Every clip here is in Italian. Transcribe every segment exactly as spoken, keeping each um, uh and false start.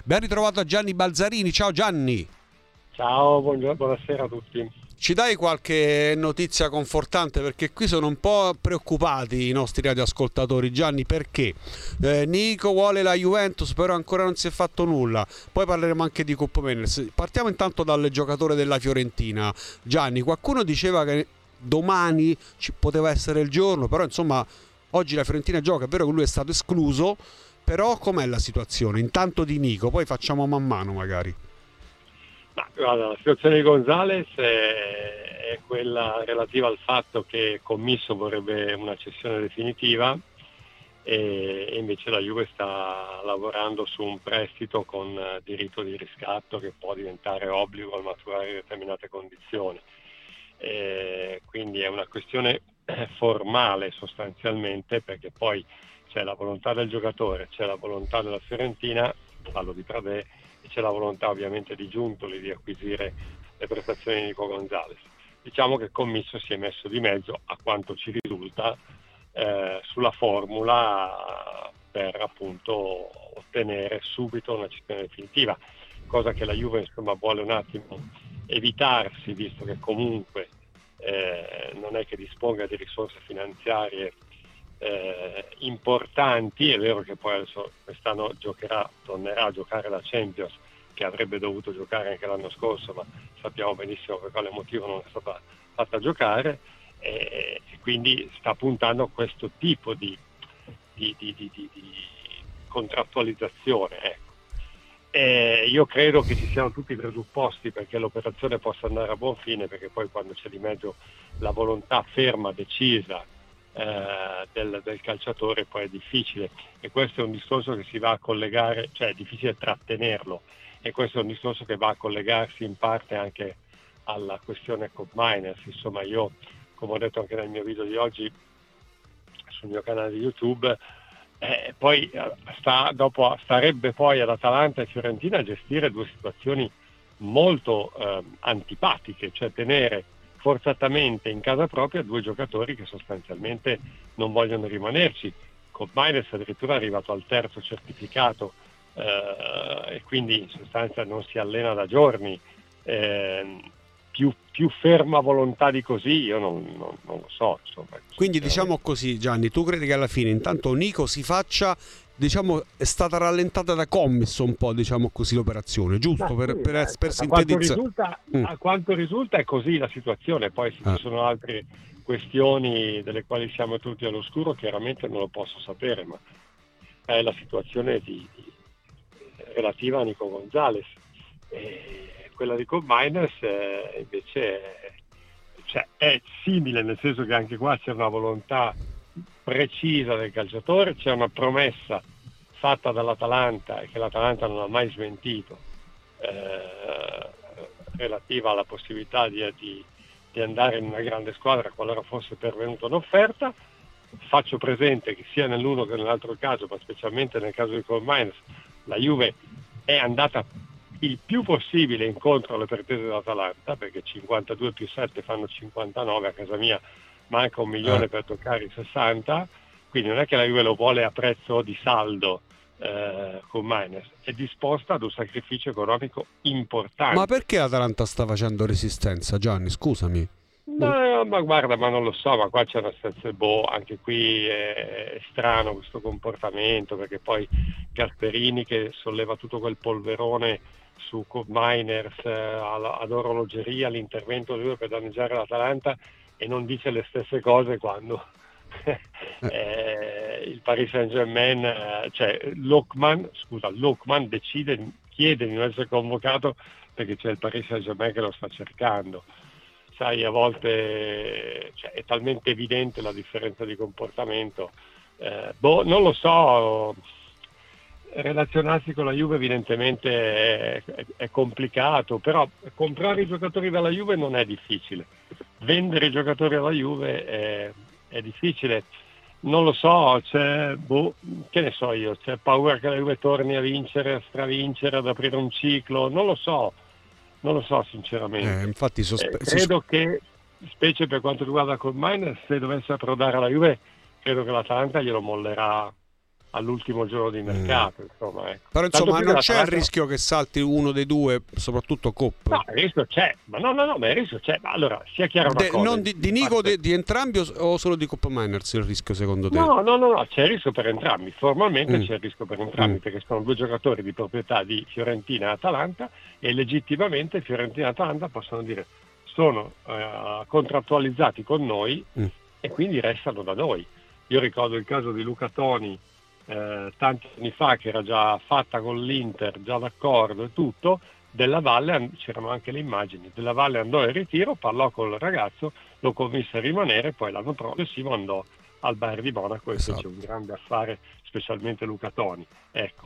Ben ritrovato a Gianni Balzarini. Ciao Gianni. Ciao, buongiorno, buonasera a tutti. Ci dai qualche notizia confortante, perché qui sono un po' preoccupati i nostri radioascoltatori, Gianni, perché eh, Nico vuole la Juventus, però ancora non si è fatto nulla. Poi parleremo anche di Coppa Mendes. Partiamo intanto dal giocatore della Fiorentina. Gianni, qualcuno diceva che domani ci poteva essere il giorno, però insomma oggi la Fiorentina gioca. È vero che lui è stato escluso, però com'è la situazione? Intanto di Nico, poi facciamo man mano magari. Ma, guarda, la situazione di Gonzalez è, è quella relativa al fatto che Commisso vorrebbe una cessione definitiva e, e invece la Juve sta lavorando su un prestito con diritto di riscatto che può diventare obbligo al maturare determinate condizioni. E quindi è una questione formale sostanzialmente, perché poi c'è la volontà del giocatore, c'è la volontà della Fiorentina, parlo di Pradè, e c'è la volontà ovviamente di Giuntoli di acquisire le prestazioni di Nico Gonzalez. Diciamo che Commisso si è messo di mezzo, a quanto ci risulta, eh, sulla formula per appunto ottenere subito una cessione definitiva, cosa che la Juve insomma vuole un attimo evitarsi, visto che comunque eh, non è che disponga di risorse finanziarie Eh, importanti. È vero che poi adesso quest'anno giocherà, tornerà a giocare la Champions, che avrebbe dovuto giocare anche l'anno scorso, ma sappiamo benissimo per quale motivo non è stata fatta giocare, e, e quindi sta puntando a questo tipo di, di, di, di, di, di contrattualizzazione, ecco. E io credo che ci siano tutti i presupposti perché l'operazione possa andare a buon fine, perché poi quando c'è di mezzo la volontà ferma, decisa Eh, del, del calciatore, poi è difficile, e questo è un discorso che si va a collegare, cioè è difficile trattenerlo, e questo è un discorso che va a collegarsi in parte anche alla questione Cop Miners. Insomma, io, come ho detto anche nel mio video di oggi sul mio canale di YouTube, eh, poi sta, dopo starebbe poi all'Atalanta e Fiorentina a gestire due situazioni molto eh, antipatiche, cioè tenere forzatamente in casa propria due giocatori che sostanzialmente non vogliono rimanerci. Con Miners addirittura è arrivato al terzo certificato eh, e quindi in sostanza non si allena da giorni. Eh, più, più ferma volontà di così io non, non, non lo so, insomma. Quindi diciamo così, Gianni, tu credi che alla fine intanto Nico si faccia, diciamo, è stata rallentata da Commisso un po', diciamo così, l'operazione, giusto? Per, sì, per, eh, per a, quanto sintetizzare. risulta, Mm. a quanto risulta è così la situazione, poi se Ah. ci sono altre questioni delle quali siamo tutti all'oscuro chiaramente non lo posso sapere, ma è la situazione di, di, relativa a Nico Gonzalez. E quella di Cop Miners eh, invece è, cioè, è simile, nel senso che anche qua c'è una volontà precisa del calciatore, c'è una promessa fatta dall'Atalanta e che l'Atalanta non ha mai smentito, eh, relativa alla possibilità di, di, di andare in una grande squadra qualora fosse pervenuta un'offerta. Faccio presente che sia nell'uno che nell'altro caso, ma specialmente nel caso di Cop Miners, la Juve è andata il più possibile incontro alle pretese dell'Atalanta, perché cinquantadue più sette fanno cinquantanove, a casa mia manca un milione Eh. per toccare i sessanta, quindi non è che la Juve lo vuole a prezzo di saldo eh, con Miners, è disposta ad un sacrificio economico importante. Ma perché l'Atalanta sta facendo resistenza, Gianni? Scusami. No, ma guarda, ma non lo so, ma qua c'è una situazione, boh, anche qui è, è strano questo comportamento, perché poi Gasperini che solleva tutto quel polverone su Cop Miners eh, ad orologeria, l'intervento di lui per danneggiare l'Atalanta, e non dice le stesse cose quando eh, il Paris Saint-Germain, eh, cioè Lookman, scusa, Lookman decide, chiede di non essere convocato perché c'è il Paris Saint-Germain che lo sta cercando. Sai, a volte cioè, è talmente evidente la differenza di comportamento. Eh, boh, non lo so, relazionarsi con la Juve evidentemente è, è, è complicato, però comprare i giocatori dalla Juve non è difficile, vendere i giocatori alla Juve è, è difficile. Non lo so, c'è, boh, che ne so io, c'è paura che la Juve torni a vincere, a stravincere, ad aprire un ciclo, non lo so. Non lo so sinceramente. Eh, infatti sospe- eh, credo che, specie per quanto riguarda Cop Miners, se dovesse approdare alla Juve, credo che l'Atalanta glielo mollerà all'ultimo giorno di mercato, mm. insomma, ecco. Però insomma non c'è il rischio che salti uno dei due, soprattutto Coop? No, il rischio c'è, ma no, no, no, ma il rischio c'è. Ma allora, sia chiaro una De, cosa. Non di, di Nico, parte... di, di entrambi o, o solo di Coop Miners il rischio secondo te? No, no, no, no, c'è il rischio per entrambi. Formalmente mm. c'è il rischio per entrambi, mm. perché sono due giocatori di proprietà di Fiorentina e Atalanta e legittimamente Fiorentina e Atalanta possono dire sono eh, contrattualizzati con noi mm. e quindi restano da noi. Io ricordo il caso di Luca Toni eh, tanti anni fa, che era già fatta con l'Inter, già d'accordo e tutto. Della Valle, c'erano anche le immagini, Della Valle andò in ritiro, parlò col ragazzo, lo convinse a rimanere, poi l'anno prossimo andò al Bayern di Monaco e esatto. fece un grande affare, specialmente Luca Toni. Ecco.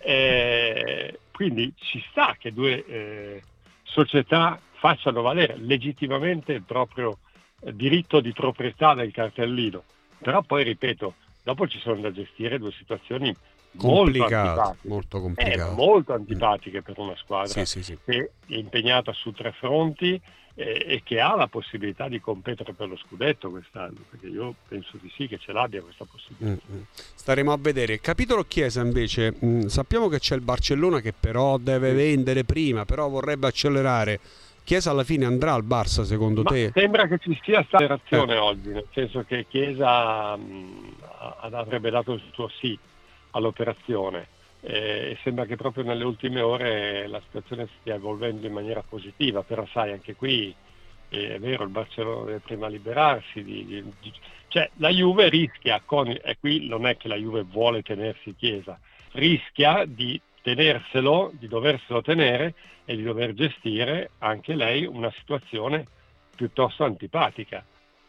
Eh, quindi ci sta che due eh, società facciano valere legittimamente il proprio eh, diritto di proprietà del cartellino, però poi ripeto, dopo ci sono da gestire due situazioni complicato, molto complicate, eh, molto antipatiche per una squadra sì, sì, sì. che è impegnata su tre fronti eh, e che ha la possibilità di competere per lo scudetto quest'anno, perché io penso di sì che ce l'abbia questa possibilità. Mm-hmm. Staremo a vedere. Capitolo Chiesa invece, mh, sappiamo che c'è il Barcellona che però deve sì. vendere prima, però vorrebbe accelerare. Chiesa alla fine andrà al Barça secondo Ma te? Sembra che ci sia stata operazione eh. oggi, nel senso che Chiesa mh, avrebbe dato il suo sì all'operazione eh, e sembra che proprio nelle ultime ore la situazione stia evolvendo in maniera positiva, però sai anche qui eh, è vero, il Barcellona deve prima liberarsi di, di, di, cioè la Juve rischia con, e qui non è che la Juve vuole tenersi Chiesa, rischia di tenerselo, di doverselo tenere e di dover gestire anche lei una situazione piuttosto antipatica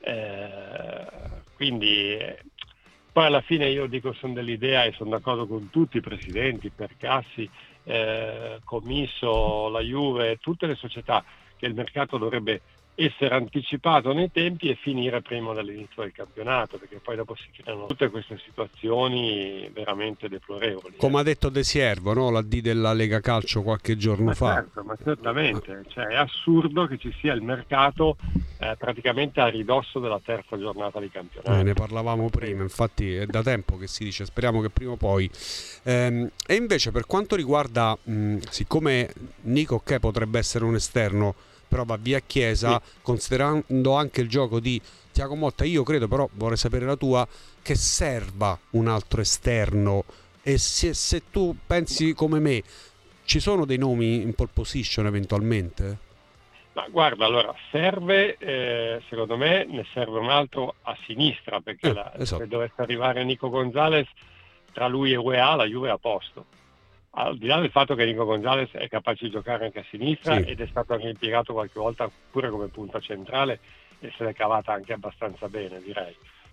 eh, quindi eh, poi alla fine io dico sono dell'idea e sono d'accordo con tutti i presidenti, Percassi, eh, Commisso, la Juve, tutte le società, che il mercato dovrebbe essere anticipato nei tempi e finire prima dell'inizio del campionato, perché poi dopo si creano tutte queste situazioni veramente deplorevoli. Come eh. ha detto De Siervo, no? La D della Lega Calcio qualche giorno ma fa. Certo, ma certamente, cioè, è assurdo che ci sia il mercato eh, praticamente a ridosso della terza giornata di campionato. Eh, ne parlavamo prima, infatti è da tempo che si dice, speriamo che prima o poi. Ehm, e invece per quanto riguarda, mh, siccome Nico che potrebbe essere un esterno, però va via Chiesa, sì. considerando anche il gioco di Thiago Motta, io credo, però vorrei sapere la tua, che serva un altro esterno e se, se tu pensi come me, ci sono dei nomi in pole position eventualmente? Ma guarda, allora serve, eh, secondo me ne serve un altro a sinistra, perché eh, la, esatto. se dovesse arrivare Nico Gonzalez, tra lui e U E A la Juve è a posto. Al di là del fatto che Nico Gonzalez è capace di giocare anche a sinistra sì. ed è stato anche impiegato qualche volta pure come punta centrale e se l'è cavata anche abbastanza bene, direi.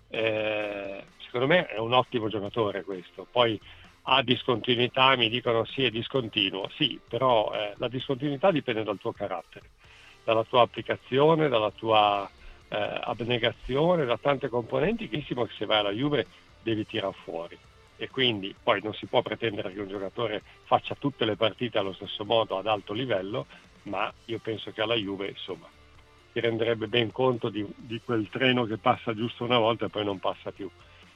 Eh, secondo me è un ottimo giocatore questo. Poi ha discontinuità, mi dicono sì, è discontinuo. Sì, però eh, la discontinuità dipende dal tuo carattere, dalla tua applicazione, dalla tua eh, abnegazione, da tante componenti che se vai alla Juve devi tirare fuori. E quindi poi non si può pretendere che un giocatore faccia tutte le partite allo stesso modo ad alto livello, ma io penso che alla Juve insomma si renderebbe ben conto di, di quel treno che passa giusto una volta e poi non passa più.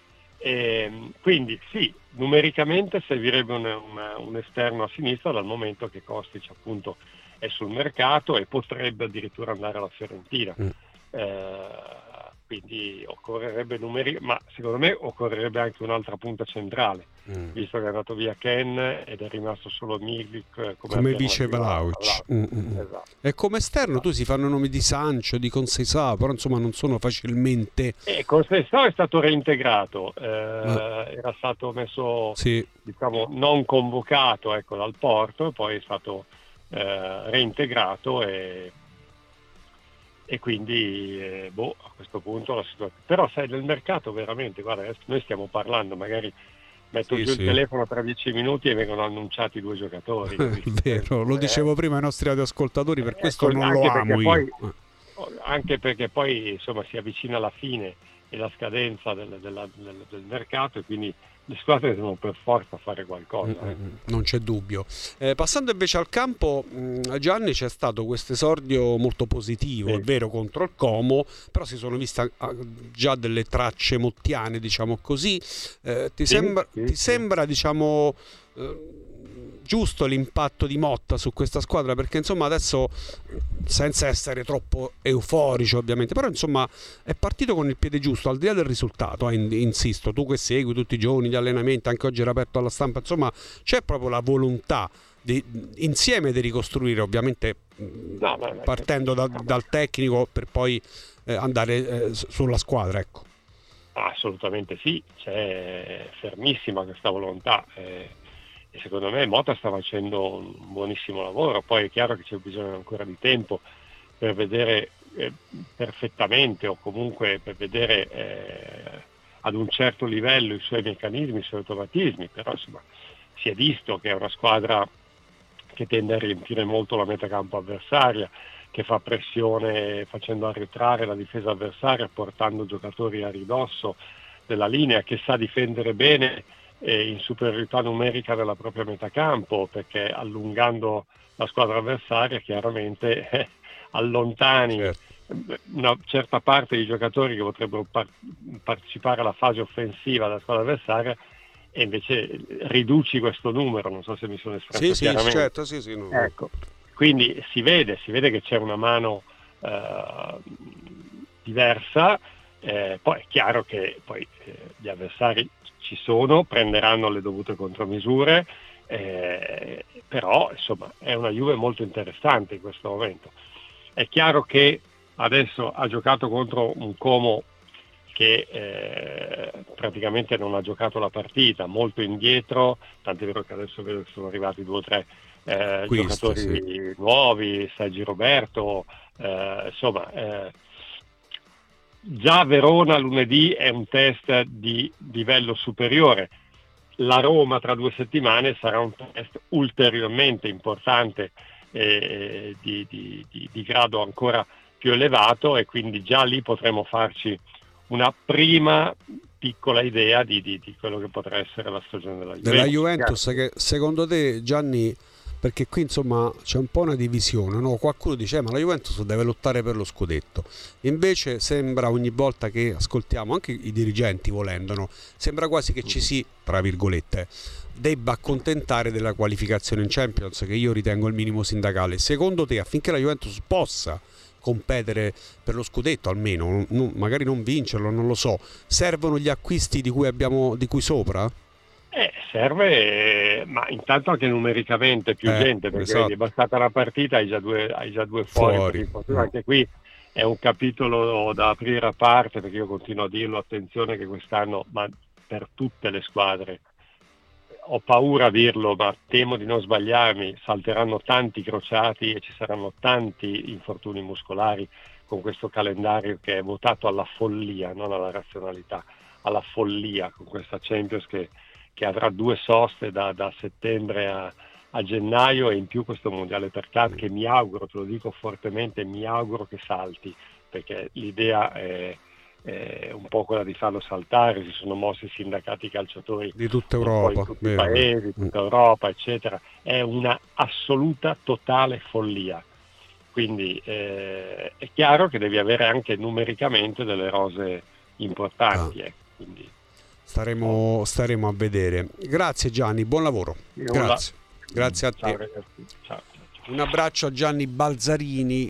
E quindi sì, numericamente servirebbe un, una, un esterno a sinistra, dal momento che Kostic appunto è sul mercato e potrebbe addirittura andare alla Fiorentina. Mm. Eh, quindi occorrerebbe numeri, ma secondo me occorrerebbe anche un'altra punta centrale, mm. visto che è andato via Ken ed è rimasto solo Milik come, come vice Vlahovic. Mm, mm. Esatto. E come esterno esatto. tu si fanno nomi di Sancho, di Conceição, però insomma non sono facilmente. E Conceição è stato reintegrato, eh, ah. era stato messo sì. diciamo non convocato ecco dal Porto, poi è stato eh, reintegrato e e quindi eh, boh, a questo punto la situazione. Però sai, nel mercato veramente, guarda, noi stiamo parlando, magari metto sì, giù sì. il telefono tra dieci minuti e vengono annunciati due giocatori. Vero, lo dicevo eh, prima ai nostri radioascoltatori, per eh, questo non lo amo poi, io. Anche perché poi insomma si avvicina la fine e la scadenza del, della, del, del mercato e quindi le squadre devono per forza fare qualcosa. Eh. Non c'è dubbio. Eh, passando invece al campo, mh, Gianni, c'è stato questo esordio molto positivo, sì. È vero, contro il Como, però si sono viste già delle tracce mottiane, diciamo così. Eh, ti, sì, sembra, sì, ti sì. sembra, diciamo... Eh, giusto l'impatto di Motta su questa squadra? Perché insomma adesso, senza essere troppo euforici ovviamente, però insomma è partito con il piede giusto, al di là del risultato, eh, insisto, tu che segui tutti i giorni gli allenamenti, anche oggi era aperto alla stampa, insomma c'è proprio la volontà di, insieme di ricostruire, ovviamente no, no, no, partendo da, dal tecnico per poi eh, andare eh, sulla squadra, ecco. Assolutamente sì, c'è fermissima questa volontà. Eh. E secondo me Motta sta facendo un buonissimo lavoro, poi è chiaro che c'è bisogno ancora di tempo per vedere eh, perfettamente, o comunque per vedere eh, ad un certo livello i suoi meccanismi, i suoi automatismi, però insomma si è visto che è una squadra che tende a riempire molto la metacampo avversaria, che fa pressione facendo arretrare la difesa avversaria, portando giocatori a ridosso della linea, che sa difendere bene in superiorità numerica della propria metacampo, perché allungando la squadra avversaria chiaramente eh, allontani certo. una certa parte di giocatori che potrebbero par- partecipare alla fase offensiva della squadra avversaria, e invece riduci questo numero. Non so se mi sono espresso sì, chiaramente. Sì, certo, sì, sì, no. Ecco. Quindi si vede, si vede che c'è una mano eh, diversa, eh, poi è chiaro che poi eh, gli avversari ci sono, prenderanno le dovute contromisure, eh, però insomma è una Juve molto interessante in questo momento. È chiaro che adesso ha giocato contro un Como che eh, praticamente non ha giocato la partita, molto indietro, tant'è vero che adesso vedo che sono arrivati due o tre eh, Questo, giocatori sì. nuovi, Sergi Roberto, eh, insomma... Eh, Già Verona lunedì è un test di livello superiore, la Roma tra due settimane sarà un test ulteriormente importante, eh, di, di, di, di grado ancora più elevato, e quindi già lì potremo farci una prima piccola idea di, di, di quello che potrà essere la stagione della Juventus. Della Juventus, che secondo te, Gianni, perché qui insomma c'è un po' una divisione, no? Qualcuno dice eh, ma la Juventus deve lottare per lo scudetto, invece sembra ogni volta che ascoltiamo anche i dirigenti, volendolo, sembra quasi che ci si, tra virgolette, debba accontentare della qualificazione in Champions, che io ritengo il minimo sindacale. Secondo te, affinché la Juventus possa competere per lo scudetto, almeno non, magari non vincerlo, non lo so, servono gli acquisti di cui abbiamo di cui sopra? Eh, serve, ma intanto anche numericamente più eh, gente, perché esatto. Vedi, è bastata una partita, hai già due, hai già due fuori, fuori. No. Anche qui è un capitolo da aprire a parte, perché io continuo a dirlo, attenzione che quest'anno, ma per tutte le squadre, ho paura a dirlo, ma temo di non sbagliarmi, salteranno tanti crociati e ci saranno tanti infortuni muscolari con questo calendario che è votato alla follia, non alla razionalità, alla follia, con questa Champions che che avrà due soste da, da settembre a, a gennaio, e in più questo mondiale per club che mi auguro, te lo dico fortemente, mi auguro che salti, perché l'idea è, è un po' quella di farlo saltare. Si sono mossi i sindacati calciatori di tutta Europa, in tutti i paesi, di tutta Europa, eccetera. È una assoluta, totale follia. Quindi eh, è chiaro che devi avere anche numericamente delle rose importanti, ah. ecco, quindi Staremo, staremo a vedere. Grazie Gianni, buon lavoro. Grazie. Grazie a te. Ciao, ragazzi. Ciao, ciao, ciao. Un abbraccio a Gianni Balzarini.